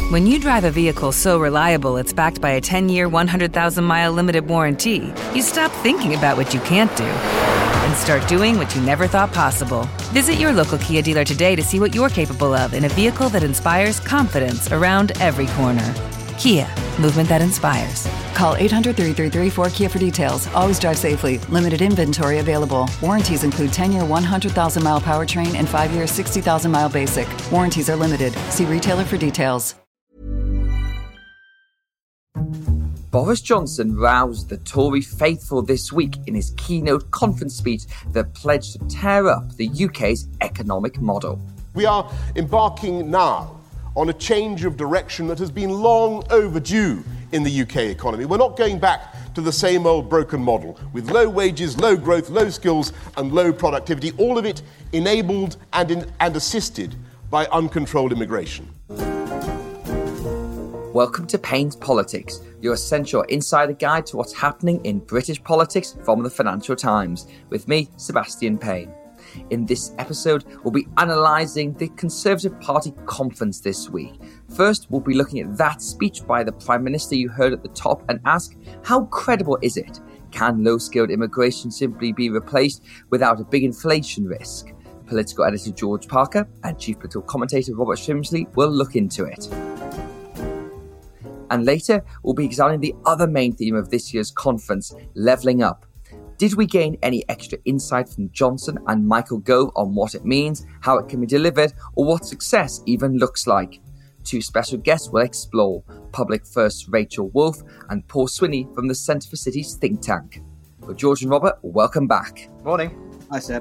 When you drive a vehicle so reliable it's backed by a 10-year, 100,000-mile limited warranty, you stop thinking about what you can't do and start doing what you never thought possible. Visit your local Kia dealer today to see what you're capable of in a vehicle that inspires confidence around every corner. Kia, movement that inspires. Call 800-333-4KIA for details. Always drive safely. Limited inventory available. Warranties include 10-year 100,000-mile powertrain and 5-year 60,000-mile basic. Warranties are limited. See retailer for details. Boris Johnson roused the Tory faithful this week in his keynote conference speech that pledged to tear up the UK's economic model. We are embarking now on a change of direction that has been long overdue in the UK economy. We're not going back to the same old broken model with low wages, low growth, low skills and low productivity, all of it enabled and assisted by uncontrolled immigration. Welcome to Payne's Politics, your essential insider guide to what's happening in British politics from the Financial Times, with me, Sebastian Payne. In this episode, we'll be analysing the Conservative Party conference this week. First, we'll be looking at that speech by the Prime Minister you heard at the top and ask, how credible is it? Can low-skilled immigration simply be replaced without a big inflation risk? Political editor George Parker and chief political commentator Robert Shrimsley will look into it. And later, we'll be examining the other main theme of this year's conference, levelling up. Did we gain any extra insight from Johnson and Michael Gove on what it means, how it can be delivered, or what success even looks like? Two special guests will explore, Public First's Rachel Wolfe and Paul Swinney from the Centre for Cities think tank. Well, George and Robert, welcome back. Morning. Hi, Seb.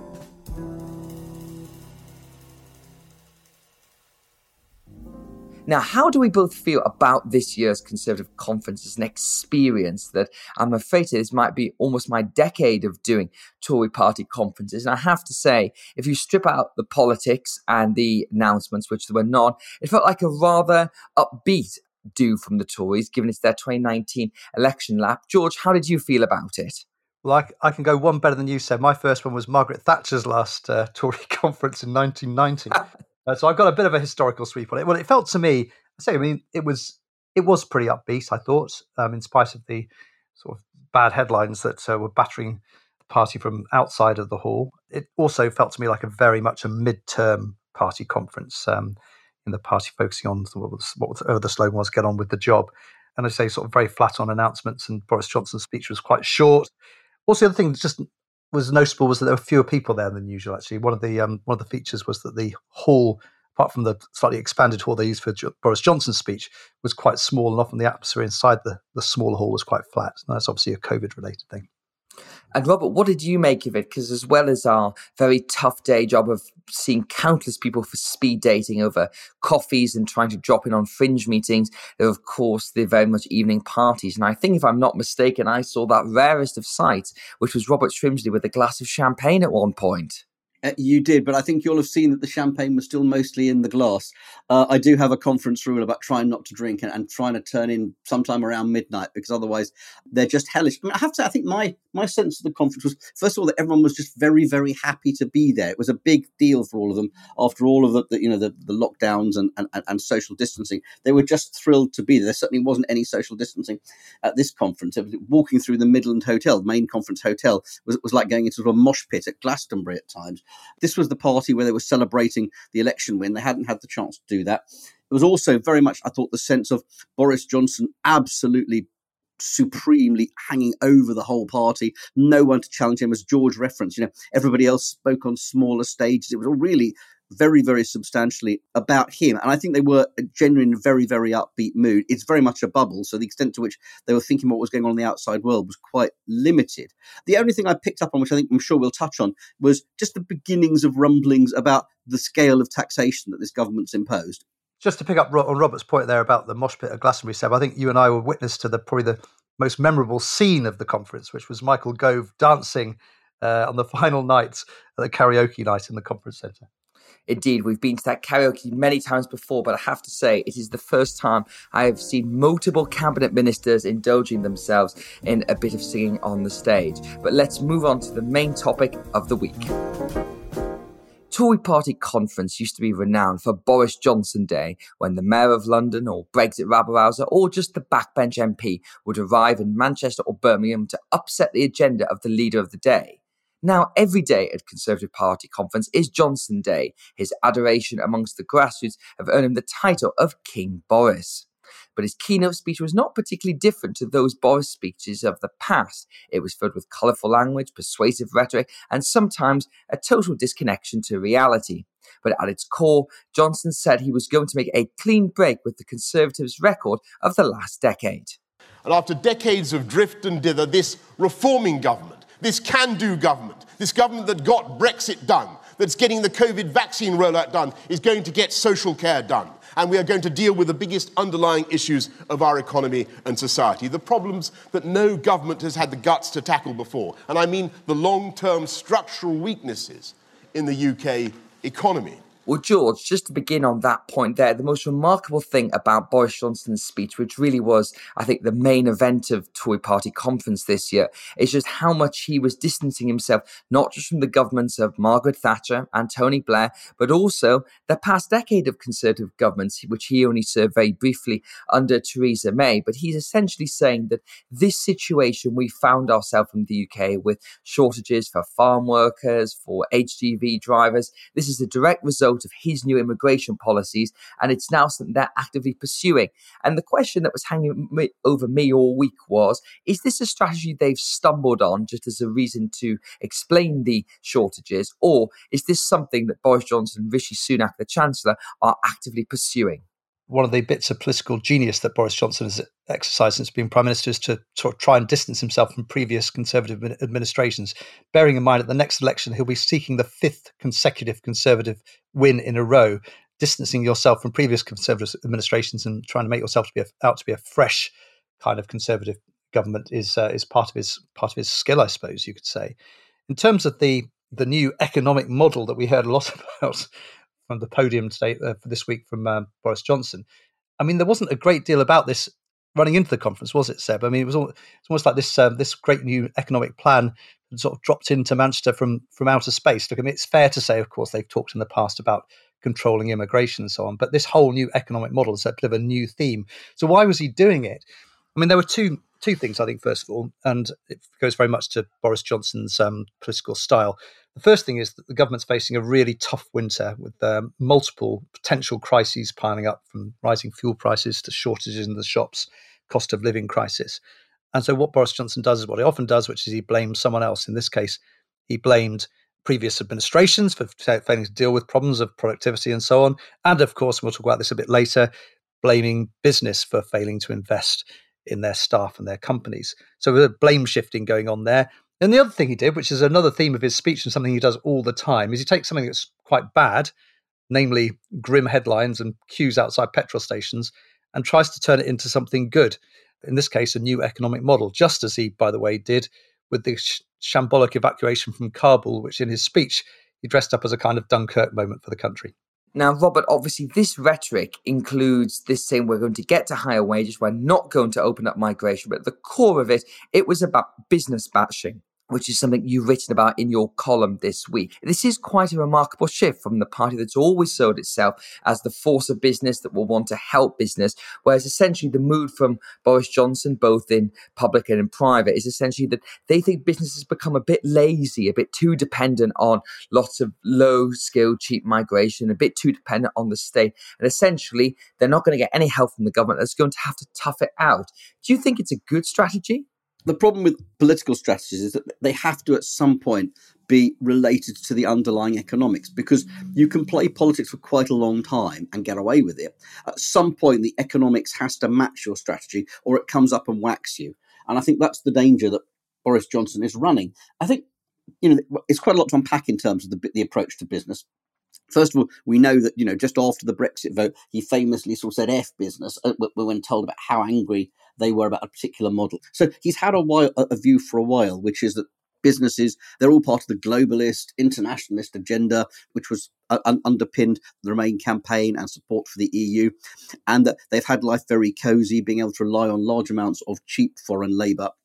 Now, how do we both feel about this year's Conservative conference as an experience that I'm afraid this might be almost my decade of doing Tory party conferences? And I have to say, if you strip out the politics and the announcements, which there were none, it felt like a rather upbeat do from the Tories, given it's their 2019 election lap. George, how did you feel about it? Well, I can go one better than you said. My first one was Margaret Thatcher's last Tory conference in 1990. So I've got a bit of a historical sweep on it. Well, it felt to me, it was pretty upbeat, I thought, in spite of the sort of bad headlines that were battering the party from outside of the hall. It also felt to me like very much a mid-term party conference, in the party focusing on whatever the slogan was, get on with the job. And I say sort of very flat on announcements, and Boris Johnson's speech was quite short. Also, the other thing that just was noticeable was that there were fewer people there than usual. Actually, one of the features was that the hall, apart from the slightly expanded hall they used for Boris Johnson's speech, was quite small, and often the atmosphere inside the smaller hall was quite flat. And that's obviously a COVID-related thing. And Robert, what did you make of it? Because as well as our very tough day job of seeing countless people for speed dating over coffees and trying to drop in on fringe meetings, there were, of course, the very much evening parties. And I think, if I'm not mistaken, I saw that rarest of sights, which was Robert Shrimsley with a glass of champagne at one point. You did, but I think you'll have seen that the champagne was still mostly in the glass. I do have a conference rule about trying not to drink and trying to turn in sometime around midnight, because otherwise they're just hellish. I have to say, I think my sense of the conference was, first of all, that everyone was just very, very happy to be there. It was a big deal for all of them after all of the lockdowns and social distancing. They were just thrilled to be there. There certainly wasn't any social distancing at this conference. Walking through the Midland Hotel, the main conference hotel, was like going into a mosh pit at Glastonbury at times. This was the party where they were celebrating the election win. They hadn't had the chance to do that. It was also very much, I thought, the sense of Boris Johnson absolutely supremely hanging over the whole party. No one to challenge him, as George referenced. Everybody else spoke on smaller stages. It was all really very, very substantially about him. And I think they were genuinely in a very, very upbeat mood. It's very much a bubble, so the extent to which they were thinking what was going on in the outside world was quite limited. The only thing I picked up on, which I'm sure we'll touch on, was just the beginnings of rumblings about the scale of taxation that this government's imposed. Just to pick up on Robert's point there about the mosh pit at Glastonbury, Seb, I think you and I were witness to probably the most memorable scene of the conference, which was Michael Gove dancing on the final night at the karaoke night in the conference centre. Indeed, we've been to that karaoke many times before, but I have to say it is the first time I have seen multiple cabinet ministers indulging themselves in a bit of singing on the stage. But let's move on to the main topic of the week. Tory party conference used to be renowned for Boris Johnson Day, when the Mayor of London or Brexit rabble-rouser or just the backbench MP would arrive in Manchester or Birmingham to upset the agenda of the leader of the day. Now, every day at Conservative Party conference is Johnson Day. His adoration amongst the grassroots have earned him the title of King Boris. But his keynote speech was not particularly different to those Boris speeches of the past. It was filled with colourful language, persuasive rhetoric, and sometimes a total disconnection to reality. But at its core, Johnson said he was going to make a clean break with the Conservatives' record of the last decade. And after decades of drift and dither, this reforming government, this can-do government, this government that got Brexit done, that's getting the COVID vaccine rollout done, is going to get social care done. And we are going to deal with the biggest underlying issues of our economy and society, the problems that no government has had the guts to tackle before. And I mean the long-term structural weaknesses in the UK economy. Well, George, just to begin on that point there, the most remarkable thing about Boris Johnson's speech, which really was, I think, the main event of Tory party conference this year, is just how much he was distancing himself, not just from the governments of Margaret Thatcher and Tony Blair, but also the past decade of Conservative governments, which he only served very briefly under Theresa May. But he's essentially saying that this situation we found ourselves in the UK with shortages for farm workers, for HGV drivers, this is a direct result of his new immigration policies, and it's now something they're actively pursuing. And the question that was hanging over me all week was, is this a strategy they've stumbled on just as a reason to explain the shortages, or is this something that Boris Johnson and Rishi Sunak, the Chancellor, are actively pursuing? One of the bits of political genius that Boris Johnson has exercised since being Prime Minister is to sort of try and distance himself from previous Conservative administrations, bearing in mind at the next election he'll be seeking the 5th consecutive Conservative win in a row. Distancing yourself from previous Conservative administrations and trying to make yourself out to be a fresh kind of Conservative government is part of his skill, I suppose you could say. In terms of the new economic model that we heard a lot about from the podium today for this week from Boris Johnson. I mean, there wasn't a great deal about this running into the conference, was it, Seb? I mean, it's almost like this great new economic plan sort of dropped into Manchester from outer space. Look, I mean, it's fair to say, of course, they've talked in the past about controlling immigration and so on, but this whole new economic model is a bit of a new theme. So why was he doing it? I mean, there were two things, I think, first of all, and it goes very much to Boris Johnson's political style. The first thing is that the government's facing a really tough winter with multiple potential crises piling up, from rising fuel prices to shortages in the shops, cost of living crisis. And so what Boris Johnson does is what he often does, which is he blames someone else. In this case, he blamed previous administrations for failing to deal with problems of productivity and so on. And of course, we'll talk about this a bit later, blaming business for failing to invest in their staff and their companies. So there's blame shifting going on there. And the other thing he did, which is another theme of his speech and something he does all the time, is he takes something that's quite bad, namely grim headlines and queues outside petrol stations, and tries to turn it into something good. In this case, a new economic model, just as he, by the way, did with the shambolic evacuation from Kabul, which in his speech, he dressed up as a kind of Dunkirk moment for the country. Now, Robert, obviously this rhetoric includes this saying we're going to get to higher wages, we're not going to open up migration, but at the core of it, it was about business bashing, which is something you've written about in your column this week. This is quite a remarkable shift from the party that's always sold itself as the force of business that will want to help business, whereas essentially the mood from Boris Johnson, both in public and in private, is essentially that they think business has become a bit lazy, a bit too dependent on lots of low-skilled, cheap migration, a bit too dependent on the state, and essentially they're not going to get any help from the government. That's going to have to tough it out. Do you think it's a good strategy? The problem with political strategies is that they have to, at some point, be related to the underlying economics, because you can play politics for quite a long time and get away with it. At some point, the economics has to match your strategy, or it comes up and whacks you. And I think that's the danger that Boris Johnson is running. I think, it's quite a lot to unpack in terms of the approach to business. First of all, we know that, just after the Brexit vote, he famously sort of said F business when told about how angry they were about a particular model. So he's had a view for a while, which is that businesses, they're all part of the globalist, internationalist agenda, which was underpinned the Remain campaign and support for the EU, and that they've had life very cosy, being able to rely on large amounts of cheap foreign labour.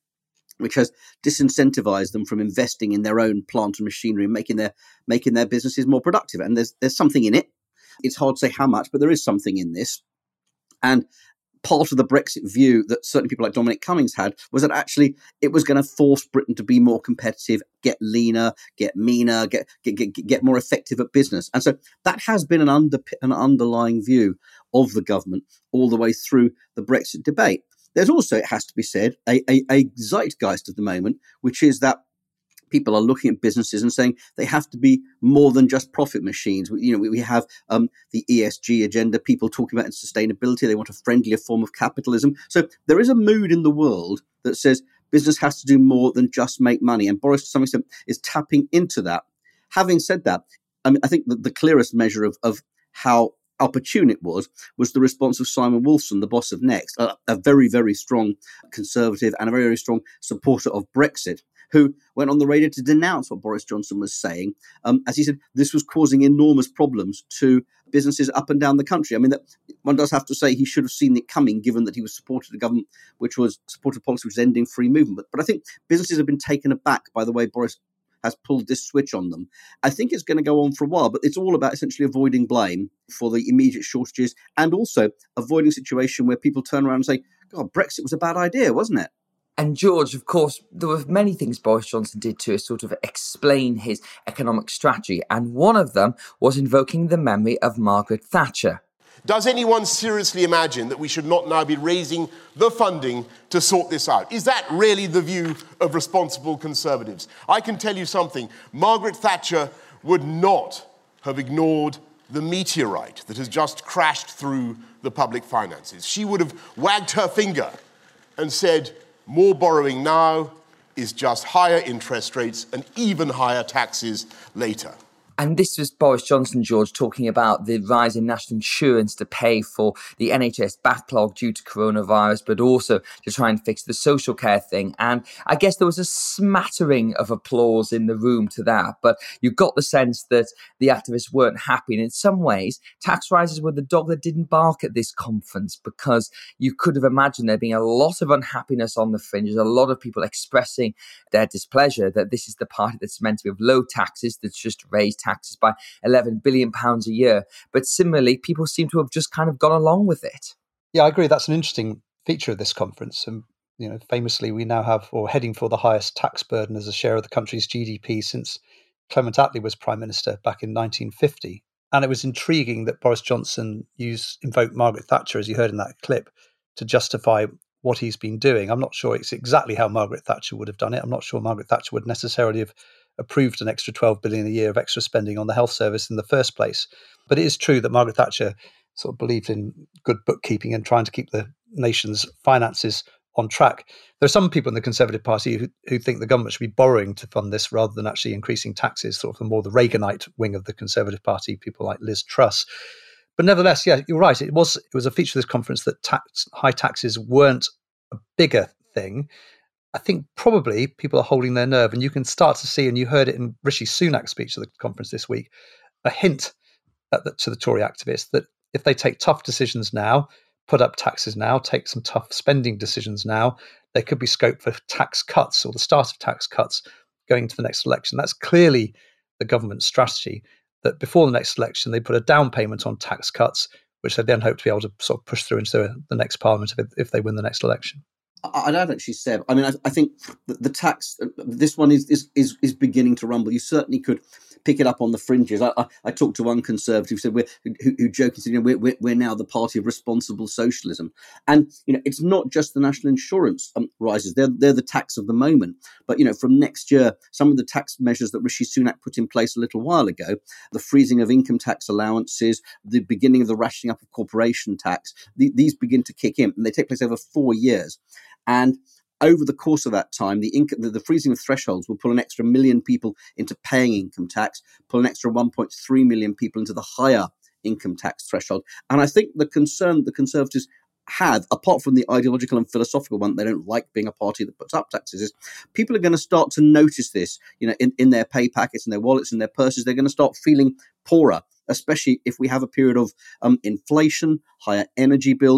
which has disincentivized them from investing in their own plant and machinery and making their businesses more productive. And there's something in it. It's hard to say how much, but there is something in this. And part of the Brexit view that certainly people like Dominic Cummings had was that actually it was going to force Britain to be more competitive, get leaner, get meaner, get more effective at business. And so that has been an underlying view of the government all the way through the Brexit debate. There's also, it has to be said, a zeitgeist at the moment, which is that people are looking at businesses and saying they have to be more than just profit machines. We have the ESG agenda, people talking about sustainability. They want a friendlier form of capitalism. So there is a mood in the world that says business has to do more than just make money. And Boris, to some extent, is tapping into that. Having said that, I think that the clearest measure of how opportune it was the response of Simon Wolfson, the boss of Next, a very, very strong conservative and a very, very strong supporter of Brexit, who went on the radio to denounce what Boris Johnson was saying. As he said, this was causing enormous problems to businesses up and down the country. I mean, that one does have to say he should have seen it coming, given that he was supported a government which was supported policy which was ending free movement. But I think businesses have been taken aback by the way Boris has pulled this switch on them. I think it's going to go on for a while, but it's all about essentially avoiding blame for the immediate shortages and also avoiding a situation where people turn around and say, God, Brexit was a bad idea, wasn't it? And George, of course, there were many things Boris Johnson did to sort of explain his economic strategy. And one of them was invoking the memory of Margaret Thatcher. Does anyone seriously imagine that we should not now be raising the funding to sort this out? Is that really the view of responsible Conservatives? I can tell you something. Margaret Thatcher would not have ignored the meteorite that has just crashed through the public finances. She would have wagged her finger and said, more borrowing now is just higher interest rates and even higher taxes later. And this was Boris Johnson, George, talking about the rise in national insurance to pay for the NHS backlog due to coronavirus, but also to try and fix the social care thing. And I guess there was a smattering of applause in the room to that, but you got the sense that the activists weren't happy. And in some ways, tax rises were the dog that didn't bark at this conference, because you could have imagined there being a lot of unhappiness on the fringes, a lot of people expressing their displeasure that this is the party that's meant to be of low taxes, that's just raised taxes by £11 billion a year. But similarly, people seem to have just kind of gone along with it. Yeah, I agree. That's an interesting feature of this conference. And, famously, we now have, or heading for the highest tax burden as a share of the country's GDP since Clement Attlee was Prime Minister back in 1950. And it was intriguing that Boris Johnson invoked Margaret Thatcher, as you heard in that clip, to justify what he's been doing. I'm not sure it's exactly how Margaret Thatcher would have done it. I'm not sure Margaret Thatcher would necessarily have approved an extra $12 billion a year of extra spending on the health service in the first place. But it is true that Margaret Thatcher sort of believed in good bookkeeping and trying to keep the nation's finances on track. There are some people in the Conservative Party who think the government should be borrowing to fund this rather than actually increasing taxes, sort of the more the Reaganite wing of the Conservative Party, people like Liz Truss. But nevertheless, yeah, you're right. It was a feature of this conference that high taxes weren't a bigger thing. I think probably people are holding their nerve, and you can start to see, and you heard it in Rishi Sunak's speech at the conference this week, a hint to the Tory activists that if they take tough decisions now, put up taxes now, take some tough spending decisions now, there could be scope for tax cuts or the start of tax cuts going into the next election. That's clearly the government's strategy, that before the next election, they put a down payment on tax cuts, which they then hope to be able to sort of push through into the next parliament if they win the next election. I don't actually say. I mean, I think the tax. This one is beginning to rumble. You certainly could pick it up on the fringes. I talked to one Conservative who joked, said, we're now the party of responsible socialism, and it's not just the national insurance rises. They're the tax of the moment. But from next year, some of the tax measures that Rishi Sunak put in place a little while ago, the freezing of income tax allowances, the beginning of the rationing up of corporation tax, these begin to kick in, and they take place over 4 years. And over the course of that time, the freezing of thresholds will pull an extra 1 million people into paying income tax, pull an extra 1.3 million people into the higher income tax threshold. And I think the concern the Conservatives have, apart from the ideological and philosophical one, they don't like being a party that puts up taxes, is people are going to start to notice this, in their pay packets, in their wallets, in their purses. They're going to start feeling poorer, especially if we have a period of inflation, higher energy bills.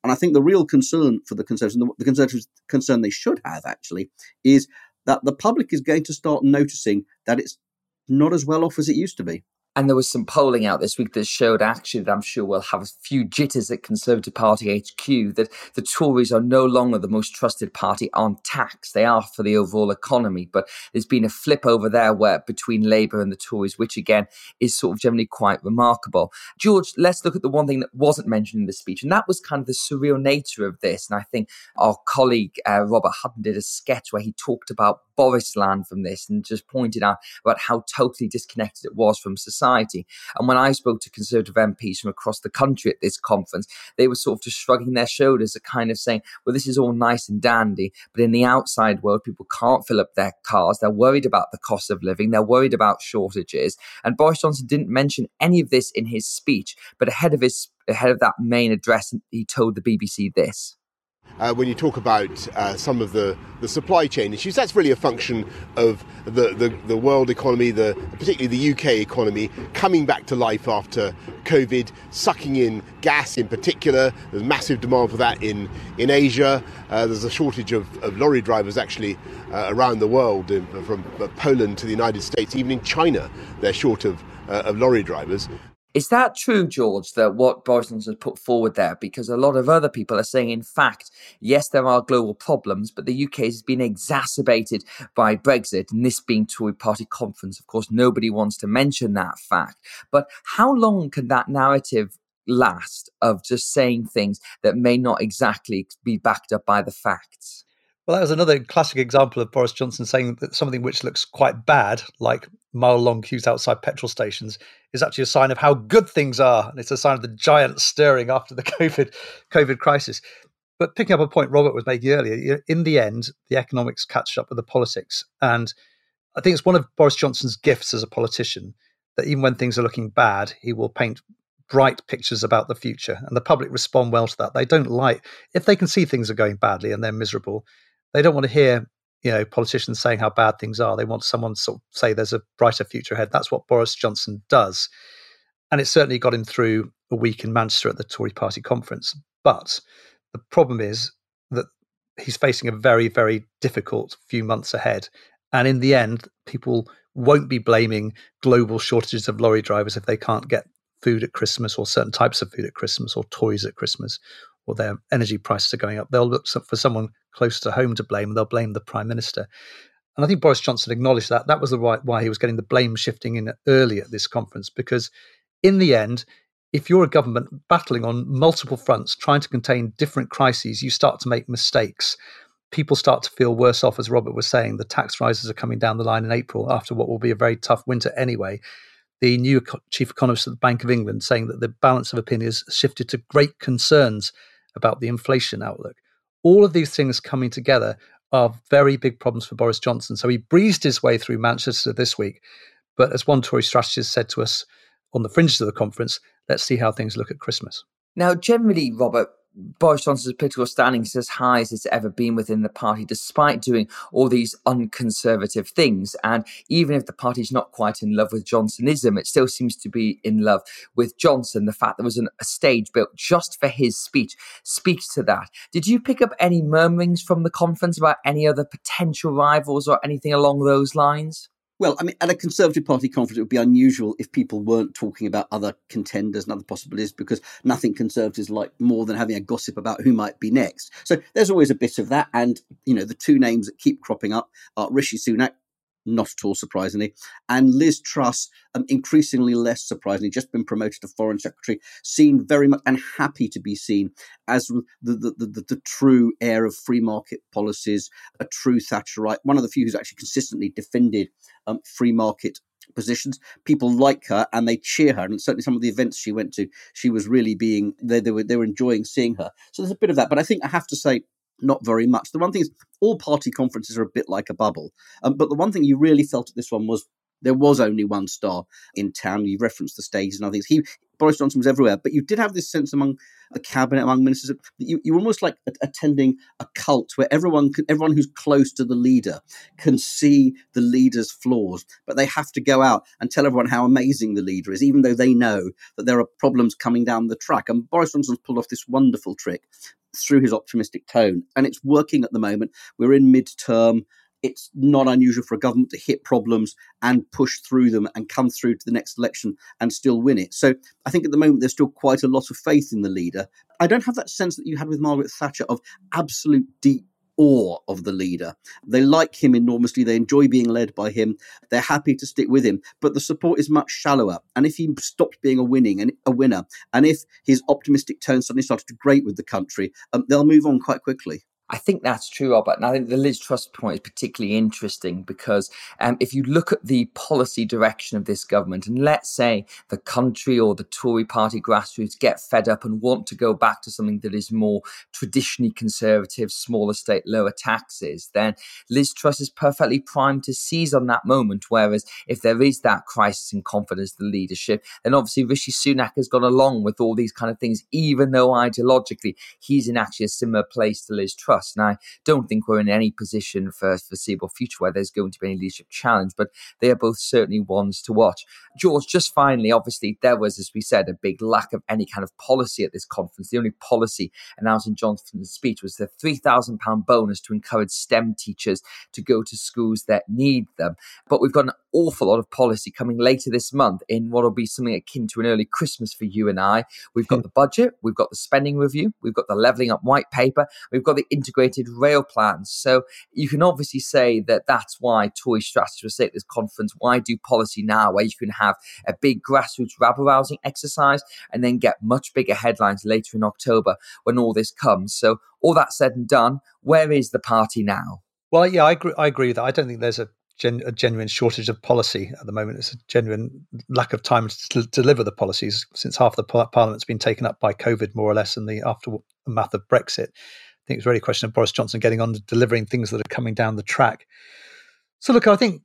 And I think the real concern for the Conservatives, and the Conservatives' concern they should have actually, is that the public is going to start noticing that it's not as well off as it used to be. And there was some polling out this week that showed actually that I'm sure we'll have a few jitters at Conservative Party HQ, that the Tories are no longer the most trusted party on tax. They are for the overall economy, but there's been a flip over there where between Labour and the Tories, which again is sort of generally quite remarkable. George, let's look at the one thing that wasn't mentioned in the speech, and that was kind of the surreal nature of this. And I think our colleague Robert Hutton did a sketch where he talked about Borisland from this and just pointed out about how totally disconnected it was from society. And when I spoke to Conservative MPs from across the country at this conference, they were sort of just shrugging their shoulders at kind of saying, well, this is all nice and dandy, but in the outside world, people can't fill up their cars. They're worried about the cost of living. They're worried about shortages. And Boris Johnson didn't mention any of this in his speech, but ahead of that main address, he told the BBC this. When you talk about some of the supply chain issues, that's really a function of the world economy, particularly the UK economy, coming back to life after COVID, sucking in gas in particular. There's massive demand for that in Asia. There's a shortage of lorry drivers actually around the world, from Poland to the United States. Even in China, they're short of lorry drivers. Is that true, George, that what Boris Johnson has put forward there? Because a lot of other people are saying, in fact, yes, there are global problems, but the UK has been exacerbated by Brexit, and this being Tory party conference. Of course, nobody wants to mention that fact. But how long can that narrative last of just saying things that may not exactly be backed up by the facts? Well, that was another classic example of Boris Johnson saying that something which looks quite bad, like mile-long queues outside petrol stations, is actually a sign of how good things are. And it's a sign of the giant stirring after the COVID crisis. But picking up a point Robert was making earlier, in the end, the economics catch up with the politics. And I think it's one of Boris Johnson's gifts as a politician that even when things are looking bad, he will paint bright pictures about the future. And the public respond well to that. They don't if they can see things are going badly and they're miserable, they don't want to hear, politicians saying how bad things are. They want someone to sort of say there's a brighter future ahead. That's what Boris Johnson does. And it certainly got him through a week in Manchester at the Tory party conference. But the problem is that he's facing a very, very difficult few months ahead. And in the end, people won't be blaming global shortages of lorry drivers if they can't get food at Christmas, or certain types of food at Christmas, or toys at Christmas, or their energy prices are going up. They'll look for someone close to home to blame, and they'll blame the Prime Minister. And I think Boris Johnson acknowledged that. That was why he was getting the blame shifting in early at this conference, because in the end, if you're a government battling on multiple fronts, trying to contain different crises, you start to make mistakes. People start to feel worse off, as Robert was saying. The tax rises are coming down the line in April after what will be a very tough winter anyway. The new chief economist at the Bank of England saying that the balance of opinion has shifted to great concerns about the inflation outlook. All of these things coming together are very big problems for Boris Johnson. So he breezed his way through Manchester this week. But as one Tory strategist said to us on the fringes of the conference, let's see how things look at Christmas. Now, generally, Robert, Boris Johnson's political standing is as high as it's ever been within the party, despite doing all these unconservative things. And even if the party's not quite in love with Johnsonism, it still seems to be in love with Johnson. The fact there was a stage built just for his speech speaks to that. Did you pick up any murmurings from the conference about any other potential rivals or anything along those lines? Well, I mean, at a Conservative Party conference, it would be unusual if people weren't talking about other contenders and other possibilities, because nothing Conservatives like more than having a gossip about who might be next. So there's always a bit of that. And, the two names that keep cropping up are Rishi Sunak, not at all surprisingly, and Liz Truss, increasingly less surprisingly, just been promoted to Foreign Secretary, seen very much and happy to be seen as the true heir of free market policies, a true Thatcherite, one of the few who's actually consistently defended free market positions. People like her and they cheer her, and certainly some of the events she went to, she was really they were enjoying seeing her. So there's a bit of that, but I think I have to say, not very much. The one thing is, all party conferences are a bit like a bubble. But the one thing you really felt at this one was There was only one star in town. You referenced the stages and other things. Boris Johnson was everywhere, but you did have this sense among the cabinet, among ministers, that you were almost like attending a cult where everyone who's close to the leader can see the leader's flaws, but they have to go out and tell everyone how amazing the leader is, even though they know that there are problems coming down the track. And Boris Johnson's pulled off this wonderful trick through his optimistic tone, and it's working at the moment. We're in mid-term. It's not unusual for a government to hit problems and push through them and come through to the next election and still win it. So I think at the moment there's still quite a lot of faith in the leader. I don't have that sense that you had with Margaret Thatcher of absolute deep awe of the leader. They like him enormously. They enjoy being led by him. They're happy to stick with him. But the support is much shallower. And if he stopped being a winner, and if his optimistic tone suddenly started to grate with the country, they'll move on quite quickly. I think that's true, Robert. And I think the Liz Truss point is particularly interesting because if you look at the policy direction of this government, and let's say the country or the Tory party grassroots get fed up and want to go back to something that is more traditionally conservative, smaller state, lower taxes, then Liz Truss is perfectly primed to seize on that moment. Whereas if there is that crisis in confidence in the leadership, then obviously Rishi Sunak has gone along with all these kind of things, even though ideologically he's in actually a similar place to Liz Truss. And I don't think we're in any position for a foreseeable future where there's going to be any leadership challenge, but they are both certainly ones to watch. George, just finally, obviously, there was, as we said, a big lack of any kind of policy at this conference. The only policy announced in Johnson's speech was the £3,000 bonus to encourage STEM teachers to go to schools that need them. But we've got an awful lot of policy coming later this month in what will be something akin to an early Christmas for you and I. We've got the budget, we've got the spending review, we've got the levelling up white paper, we've got the integrated rail plans. So you can obviously say that that's why Tory strategists will say at this conference, why do policy now, where you can have a big grassroots rabble-rousing exercise and then get much bigger headlines later in October when all this comes. So all that said and done, where is the party now? Well, yeah, I agree with that. I don't think there's a genuine shortage of policy at the moment. It's a genuine lack of time to deliver the policies since half the parliament's been taken up by COVID, more or less, and the aftermath of Brexit. I think it's really a question of Boris Johnson getting on to delivering things that are coming down the track. So look, I think,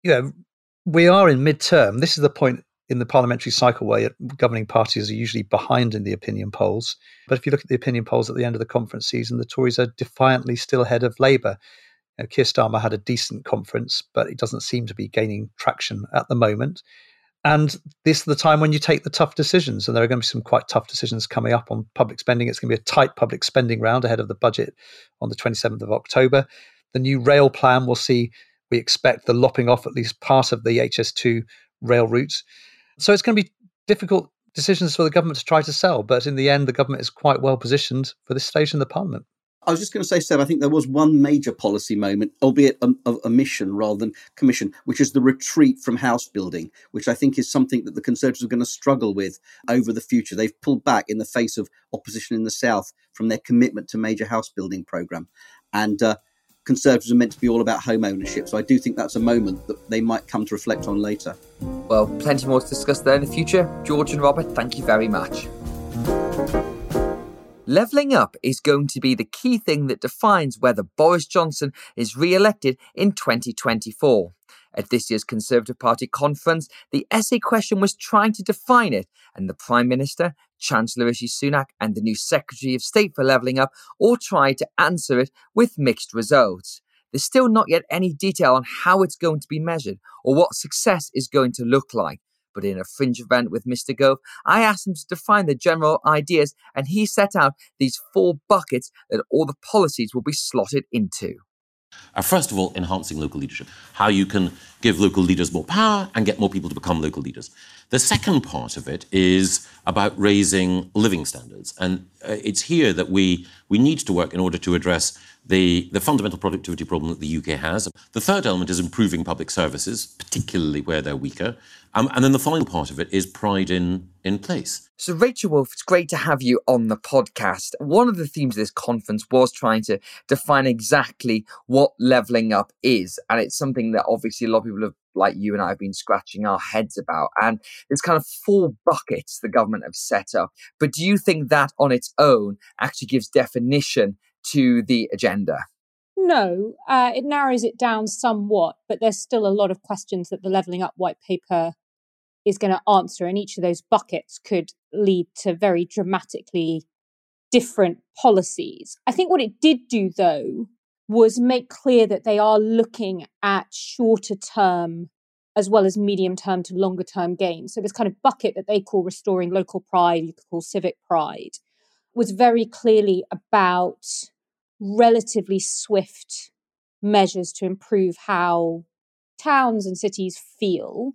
we are in mid-term. This is the point in the parliamentary cycle where governing parties are usually behind in the opinion polls. But if you look at the opinion polls at the end of the conference season, the Tories are defiantly still ahead of Labour. Keir Starmer had a decent conference, but it doesn't seem to be gaining traction at the moment. And this is the time when you take the tough decisions. And there are going to be some quite tough decisions coming up on public spending. It's going to be a tight public spending round ahead of the budget on the 27th of October. The new rail plan will see, we expect, the lopping off at least part of the HS2 rail routes. So it's going to be difficult decisions for the government to try to sell. But in the end, the government is quite well positioned for this stage in the parliament. I was just going to say, Seb, I think there was one major policy moment, albeit a mission rather than commission, which is the retreat from house building, which I think is something that the Conservatives are going to struggle with over the future. They've pulled back in the face of opposition in the South from their commitment to major house building programme. And Conservatives are meant to be all about home ownership. So I do think that's a moment that they might come to reflect on later. Well, plenty more to discuss there in the future. George and Robert, thank you very much. Levelling up is going to be the key thing that defines whether Boris Johnson is re-elected in 2024. At this year's Conservative Party conference, the essay question was trying to define it, and the Prime Minister, Chancellor Rishi Sunak, and the new Secretary of State for Levelling Up all tried to answer it with mixed results. There's still not yet any detail on how it's going to be measured or what success is going to look like. But in a fringe event with Mr. Gove, I asked him to define the general ideas, and he set out these 4 buckets that all the policies will be slotted into. First of all, enhancing local leadership, how you can give local leaders more power and get more people to become local leaders. The second part of it is about raising living standards. And it's here that we need to work in order to address the fundamental productivity problem that the UK has. The third element is improving public services, particularly where they're weaker. And then the final part of it is pride in place. So Rachel Wolf, it's great to have you on the podcast. One of the themes of this conference was trying to define exactly what levelling up is. And it's something that obviously a lot of people have, like you and I, have been scratching our heads about. And there's kind of 4 buckets the government have set up. But do you think that on its own actually gives definition to the agenda? No, it narrows it down somewhat, but there's still a lot of questions that the Levelling Up white paper is going to answer, and each of those buckets could lead to very dramatically different policies. I think what it did do, though, was make clear that they are looking at shorter term as well as medium term to longer term gains. So this kind of bucket that they call restoring local pride, you could call civic pride, was very clearly about relatively swift measures to improve how towns and cities feel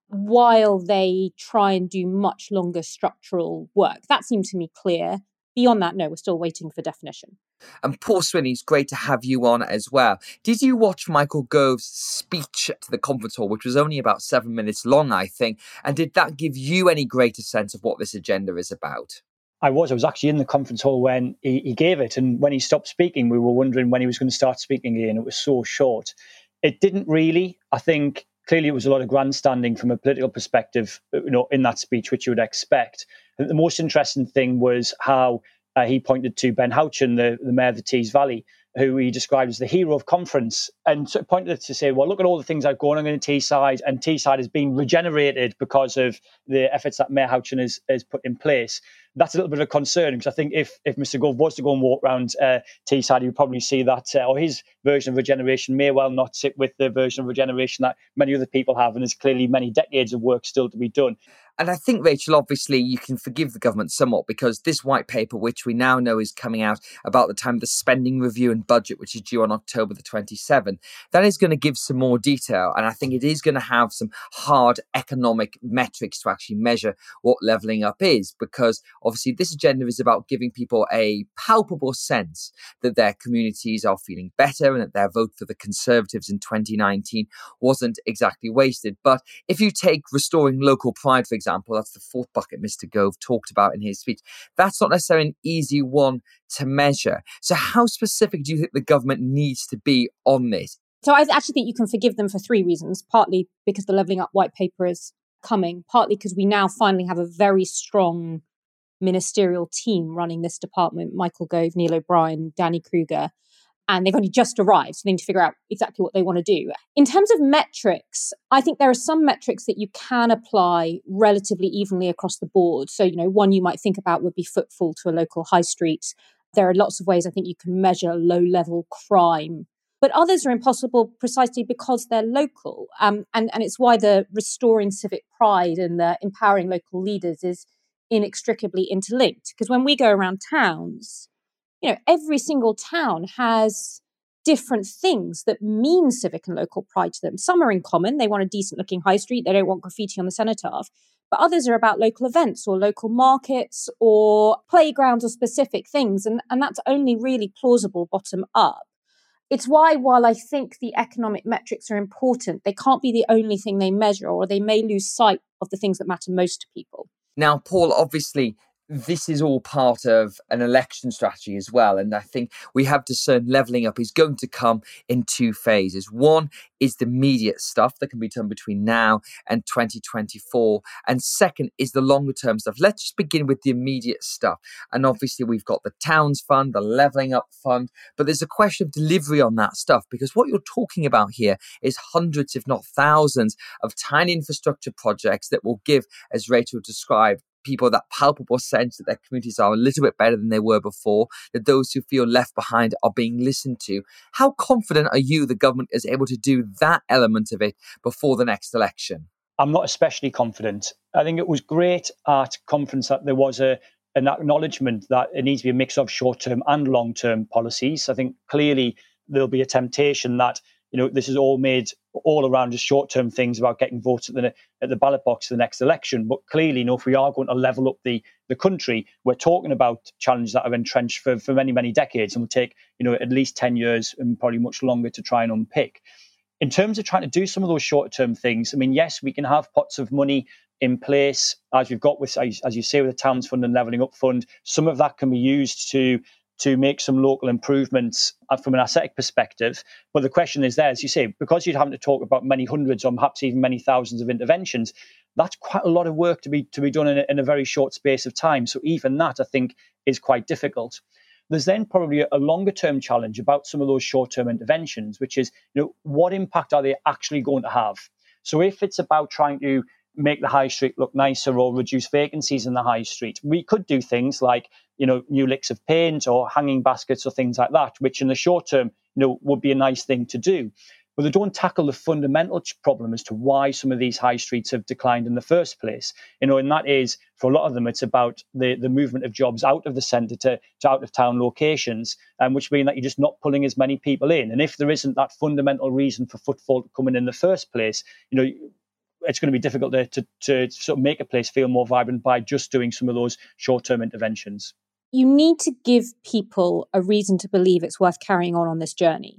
while they try and do much longer structural work. That seemed to me clear. Beyond that, no, we're still waiting for definition. And Paul Swinney, it's great to have you on as well. Did you watch Michael Gove's speech to the conference hall, which was only about 7 minutes long, I think? And did that give you any greater sense of what this agenda is about? I was actually in the conference hall when he gave it. And when he stopped speaking, we were wondering when he was going to start speaking again. It was so short. It didn't really. I think clearly it was a lot of grandstanding from a political perspective, in that speech, which you would expect. The most interesting thing was how he pointed to Ben Houchen, the mayor of the Tees Valley, who he described as the hero of conference, and sort of pointed to say, well, look at all the things that are going on in Teesside, and Teesside has been regenerated because of the efforts that Mayor Houchen has put in place. That's a little bit of a concern, because I think if Mr. Gove was to go and walk around Teesside, he would probably see that, or his version of regeneration may well not sit with the version of regeneration that many other people have, and there's clearly many decades of work still to be done. And I think, Rachel, obviously you can forgive the government somewhat, because this white paper, which we now know is coming out about the time of the spending review and budget, which is due on October the 27th, that is going to give some more detail. And I think it is going to have some hard economic metrics to actually measure what levelling up is, because obviously this agenda is about giving people a palpable sense that their communities are feeling better and that their vote for the Conservatives in 2019 wasn't exactly wasted. But if you take restoring local pride, for example, that's the fourth bucket Mr. Gove talked about in his speech, that's not necessarily an easy one to measure. So how specific do you think the government needs to be on this? So I actually think you can forgive them for three reasons, partly because the Levelling Up white paper is coming, partly because we now finally have a very strong ministerial team running this department, Michael Gove, Neil O'Brien, Danny Kruger, and they've only just arrived, so they need to figure out exactly what they want to do. In terms of metrics, I think there are some metrics that you can apply relatively evenly across the board. So, one you might think about would be footfall to a local high street. There are lots of ways I think you can measure low-level crime, but others are impossible precisely because they're local. And it's why the restoring civic pride and the empowering local leaders is inextricably interlinked. Because when we go around towns, every single town has different things that mean civic and local pride to them. Some are in common. They want a decent looking high street. They don't want graffiti on the cenotaph. But others are about local events or local markets or playgrounds or specific things. And that's only really plausible bottom up. It's why, while I think the economic metrics are important, they can't be the only thing they measure, or they may lose sight of the things that matter most to people. Now, Paul, obviously, this is all part of an election strategy as well. And I think we have discerned levelling up is going to come in two phases. One is the immediate stuff that can be done between now and 2024. And second is the longer term stuff. Let's just begin with the immediate stuff. And obviously we've got the Towns Fund, the Levelling Up Fund, but there's a question of delivery on that stuff, because what you're talking about here is hundreds, if not thousands, of tiny infrastructure projects that will give, as Rachel described, people that palpable sense that their communities are a little bit better than they were before, that those who feel left behind are being listened to. How confident are you the government is able to do that element of it before the next election? I'm not especially confident. I think it was great at conference that there was an acknowledgement that it needs to be a mix of short-term and long-term policies. I think clearly there'll be a temptation that this is all made all around just short-term things about getting votes at the ballot box for the next election. But clearly, if we are going to level up the country, we're talking about challenges that have entrenched for many, many decades and will take, at least 10 years and probably much longer to try and unpick. In terms of trying to do some of those short-term things, yes, we can have pots of money in place, as we've got with, as you say, with the Towns Fund and Levelling Up Fund. Some of that can be used to make some local improvements from an aesthetic perspective. But the question is there, as you say, because you're having to talk about many hundreds or perhaps even many thousands of interventions, that's quite a lot of work to be done in a very short space of time. So even that, I think, is quite difficult. There's then probably a longer term challenge about some of those short term interventions, which is, what impact are they actually going to have? So if it's about trying to make the high street look nicer or reduce vacancies in the high street, we could do things like, new licks of paint or hanging baskets or things like that, which in the short term, would be a nice thing to do. But they don't tackle the fundamental problem as to why some of these high streets have declined in the first place. And that is, for a lot of them, it's about the movement of jobs out of the centre to out of town locations, which mean that you're just not pulling as many people in. And if there isn't that fundamental reason for footfall to come in the first place, it's going to be difficult to sort of make a place feel more vibrant by just doing some of those short-term interventions. You need to give people a reason to believe it's worth carrying on this journey.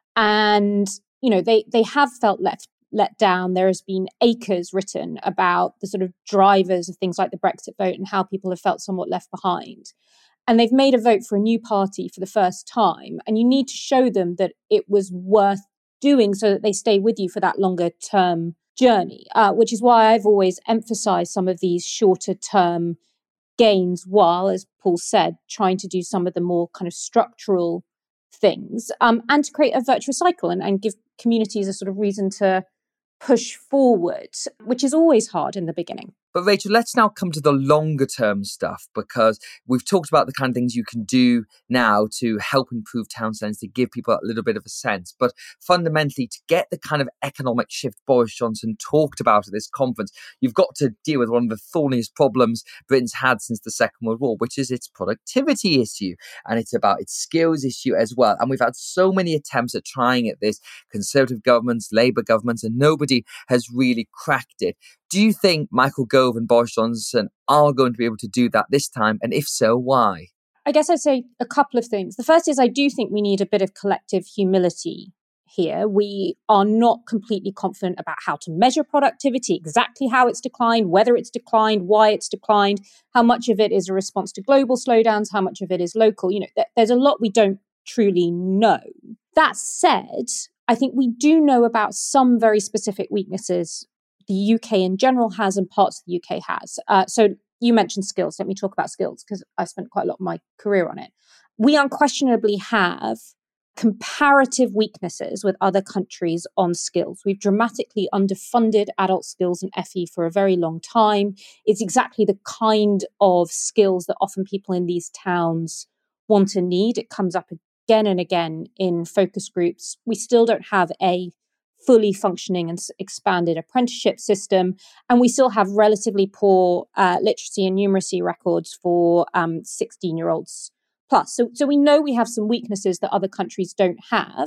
And they have felt let down. There has been acres written about the sort of drivers of things like the Brexit vote and how people have felt somewhat left behind. And they've made a vote for a new party for the first time. And you need to show them that it was worth doing so that they stay with you for that longer term journey, which is why I've always emphasized some of these shorter term gains while, as Paul said, trying to do some of the more kind of structural things, and to create a virtuous cycle and give communities a sort of reason to push forward, which is always hard in the beginning. But Rachel, let's now come to the longer term stuff, because we've talked about the kind of things you can do now to help improve town centres, to give people a little bit of a sense. But fundamentally, to get the kind of economic shift Boris Johnson talked about at this conference, you've got to deal with one of the thorniest problems Britain's had since the Second World War, which is its productivity issue. And it's about its skills issue as well. And we've had so many attempts at trying at this, Conservative governments, Labour governments, and nobody has really cracked it. Do you think Michael Gove and Boris Johnson are going to be able to do that this time? And if so, why? I guess I'd say a couple of things. The first is I do think we need a bit of collective humility here. We are not completely confident about how to measure productivity, exactly how it's declined, whether it's declined, why it's declined, how much of it is a response to global slowdowns, how much of it is local. There's a lot we don't truly know. That said, I think we do know about some very specific weaknesses the UK in general has and parts of the UK has. So you mentioned skills. Let me talk about skills because I spent quite a lot of my career on it. We unquestionably have comparative weaknesses with other countries on skills. We've dramatically underfunded adult skills and FE for a very long time. It's exactly the kind of skills that often people in these towns want and need. It comes up again and again in focus groups. We still don't have a fully functioning and expanded apprenticeship system. And we still have relatively poor literacy and numeracy records for 16-year-olds plus. So we know we have some weaknesses that other countries don't have.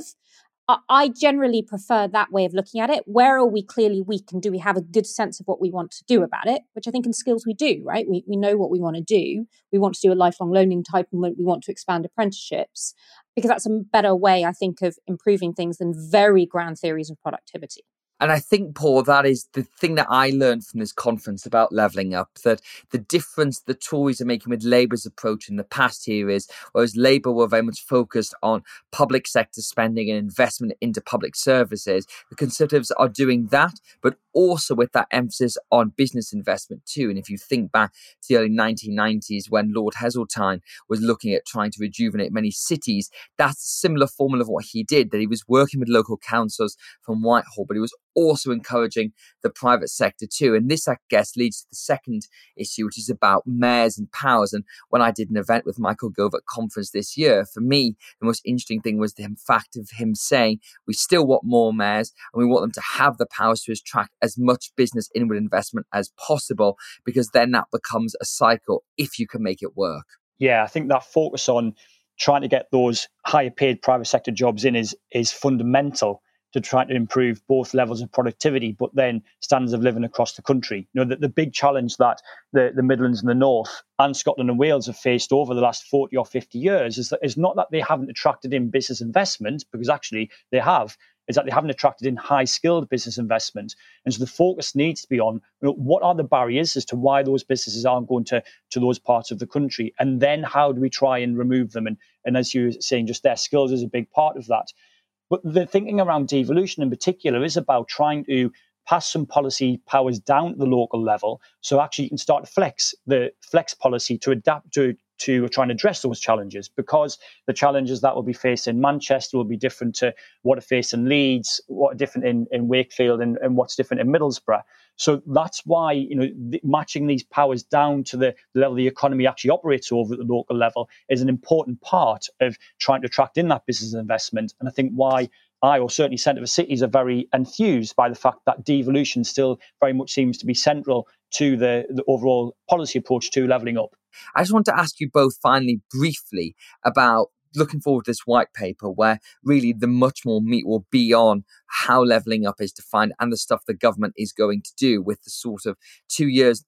I generally prefer that way of looking at it. Where are we clearly weak and do we have a good sense of what we want to do about it? Which I think in skills we do, right? We know what we want to do. We want to do a lifelong learning type and we want to expand apprenticeships because that's a better way, I think, of improving things than very grand theories of productivity. And I think, Paul, that is the thing that I learned from this conference about levelling up, that the difference the Tories are making with Labour's approach in the past here is, whereas Labour were very much focused on public sector spending and investment into public services, the Conservatives are doing that, but also with that emphasis on business investment too. And if you think back to the early 1990s when Lord Heseltine was looking at trying to rejuvenate many cities, that's a similar formula of what he did, that he was working with local councils from Whitehall, but he was also encouraging the private sector too. And this, I guess, leads to the second issue, which is about mayors and powers. And when I did an event with Michael Gove at conference this year, for me, the most interesting thing was the fact of him saying we still want more mayors and we want them to have the powers to attract as much business inward investment as possible, because then that becomes a cycle if you can make it work. Yeah, I think that focus on trying to get those higher paid private sector jobs in is fundamental to try to improve both levels of productivity, but then standards of living across the country. The big challenge that the Midlands and the North and Scotland and Wales have faced over the last 40 or 50 years is not that they haven't attracted in business investment, because actually they have, is that they haven't attracted in high-skilled business investment. And so the focus needs to be on what are the barriers as to why those businesses aren't going to those parts of the country, and then how do we try and remove them? And as you were saying just there, skills is a big part of that. But the thinking around devolution in particular is about trying to pass some policy powers down to the local level. So actually you can start to flex policy to adapt to to try and address those challenges, because the challenges that will be faced in Manchester will be different to what are faced in Leeds, what are different in Wakefield, and what's different in Middlesbrough. So that's why, matching these powers down to the level the economy actually operates over at the local level is an important part of trying to attract in that business investment. And I think why I, or certainly Centre for Cities, are very enthused by the fact that devolution still very much seems to be central to the overall policy approach to levelling up. I just want to ask you both finally briefly about looking forward to this white paper, where really the much more meat will be on how levelling up is defined and the stuff the government is going to do, with the sort of 2 years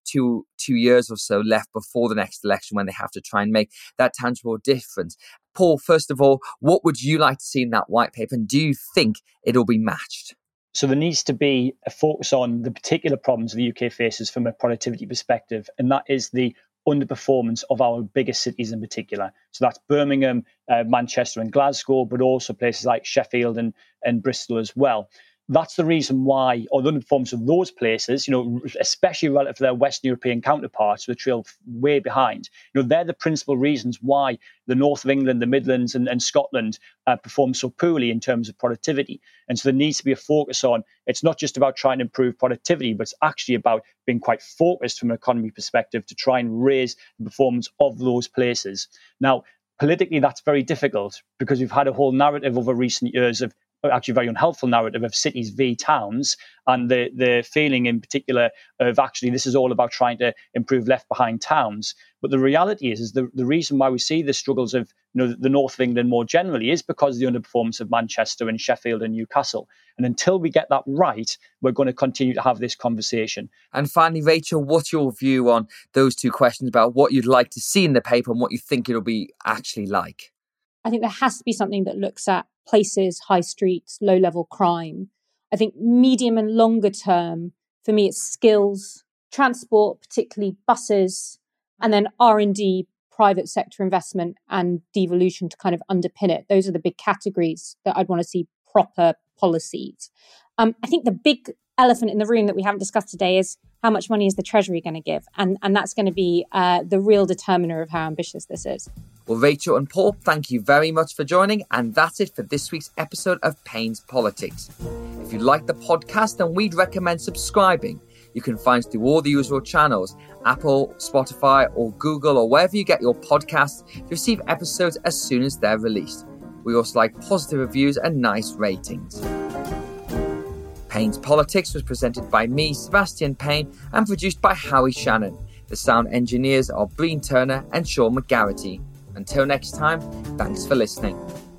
or so left before the next election when they have to try and make that tangible difference. Paul, first of all, what would you like to see in that white paper, and do you think it'll be matched? So there needs to be a focus on the particular problems the UK faces from a productivity perspective, and that is the underperformance of our biggest cities in particular. So that's Birmingham, Manchester and Glasgow, but also places like Sheffield and Bristol as well. That's the reason why, or the underperformance of those places, especially relative to their Western European counterparts, which trail way behind, they're the principal reasons why the north of England, the Midlands and Scotland perform so poorly in terms of productivity. And so there needs to be a focus on, it's not just about trying to improve productivity, but it's actually about being quite focused from an economy perspective to try and raise the performance of those places. Now, politically, that's very difficult because we've had a whole narrative over recent years of actually very unhelpful narrative of cities v towns, and the feeling in particular of actually this is all about trying to improve left behind towns. But the reality is the reason why we see the struggles of the north of England more generally is because of the underperformance of Manchester and Sheffield and Newcastle. And until we get that right, we're going to continue to have this conversation. And finally, Rachel, what's your view on those two questions about what you'd like to see in the paper and what you think it'll be actually like? I think there has to be something that looks at places, high streets, low-level crime. I think medium and longer term, for me, it's skills, transport, particularly buses, and then R&D, private sector investment and devolution to kind of underpin it. Those are the big categories that I'd want to see proper policies. I think the big elephant in the room that we haven't discussed today is how much money is the Treasury going to give? And that's going to be the real determiner of how ambitious this is. Well, Rachel and Paul, thank you very much for joining. And that's it for this week's episode of Payne's Politics. If you like the podcast, then we'd recommend subscribing. You can find us through all the usual channels, Apple, Spotify, or Google, or wherever you get your podcasts to receive episodes as soon as they're released. We also like positive reviews and nice ratings. Payne's Politics was presented by me, Sebastian Payne, and produced by Howie Shannon. The sound engineers are Breen Turner and Sean McGarity. Until next time, thanks for listening.